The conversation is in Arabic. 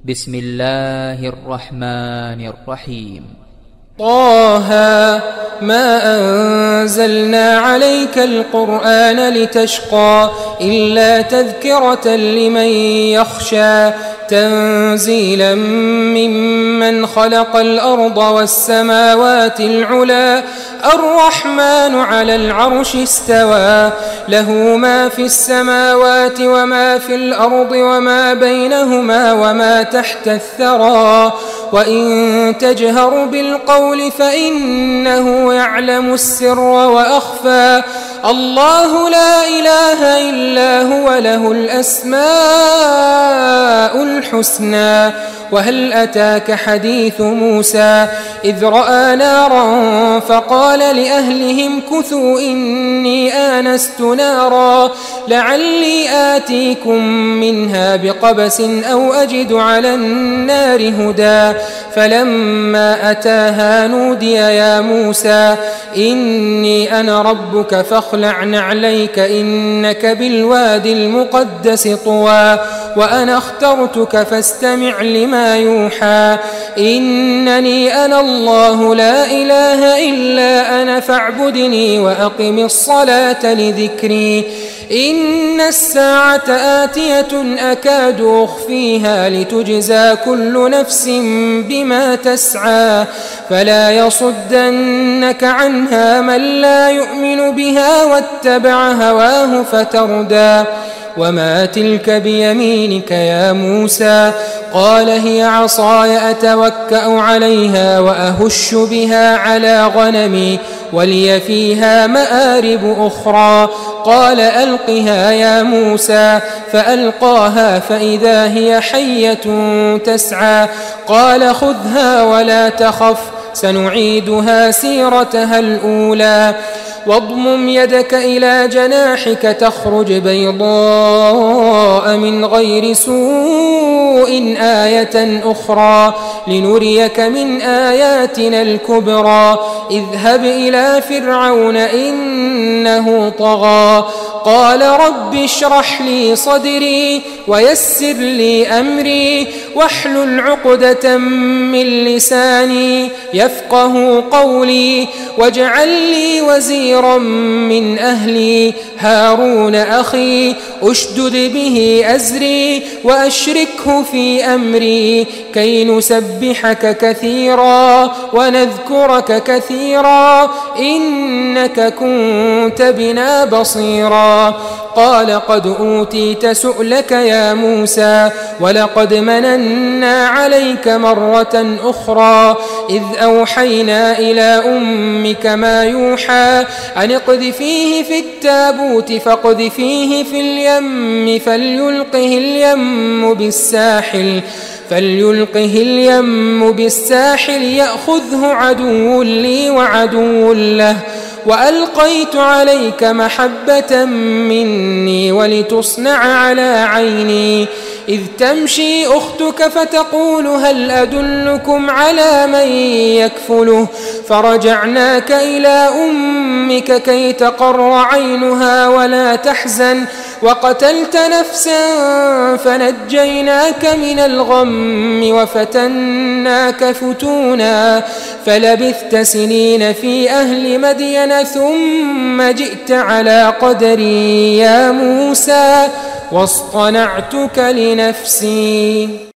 بسم الله الرحمن الرحيم. طه ما أنزلنا عليك القرآن لتشقى إلا تذكرة لمن يخشى تنزيلا ممن خلق الأرض والسماوات العلى الرحمن على العرش استوى له ما في السماوات وما في الأرض وما بينهما وما تحت الثرى وإن تجهر بالقول فإنه يعلم السر وأخفى الله لا إله إلا هو له الأسماء الحسنى. وهل أتاك حديث موسى إذ رأى نارا فقال لأهلهم كثوا إني آنست نارا لعلي آتيكم منها بقبس أو أجد على النار هدى فلما أتاها نودي يا موسى إني أنا ربك فاخلع نعليك إنك بالوادي المقدس طوى وأنا اخترتك فاستمع لما يوحى إنني أنا الله لا إله إلا أنا فاعبدني وأقم الصلاة لذكري إن الساعة آتية أكاد أخفيها لتجزى كل نفس بما تسعى فلا يصدنك عنها من لا يؤمن بها واتبع هواه فتردى وما تلك بيمينك يا موسى قال هي عصاي أتوكأ عليها وأهش بها على غنمي ولي فيها مآرب أخرى قال ألقها يا موسى فألقاها فإذا هي حية تسعى قال خذها ولا تخف سنعيدها سيرتها الأولى واضمم يدك إلى جناحك تخرج بيضاء من غير سوء آية أخرى لنريك من آياتنا الكبرى اذهب إلى فرعون إنه طغى قال رب اشرح لي صدري ويسر لي أمري واحلل عقدة من لساني يفقه قولي واجعل لي وزيرا من أهلي هارون أخي أشدد به أزري وأشركه في أمري كي نسبحك كثيرا ونذكرك كثيرا إنك كنت بنا بصيرا قال قد أوتيت سؤلك يا موسى ولقد مننا عليك مرة أخرى إذ أوحينا إلى أمك ما يوحى أن اقذفيه في التابوت فاقذفيه في اليم فليلقه اليم بالساحل يأخذه عدو لي وعدو له وألقيت عليك محبة مني ولتصنع على عيني إذ تمشي أختك فتقول هل أدلكم على من يكفله فرجعناك إلى أمك كي تقر عينها ولا تحزن وقتلت نفسا فنجيناك من الغم وفتناك فتونا فلبثت سنين في أهل مدين ثم جئت على قدري يا موسى واصطنعتك لنفسي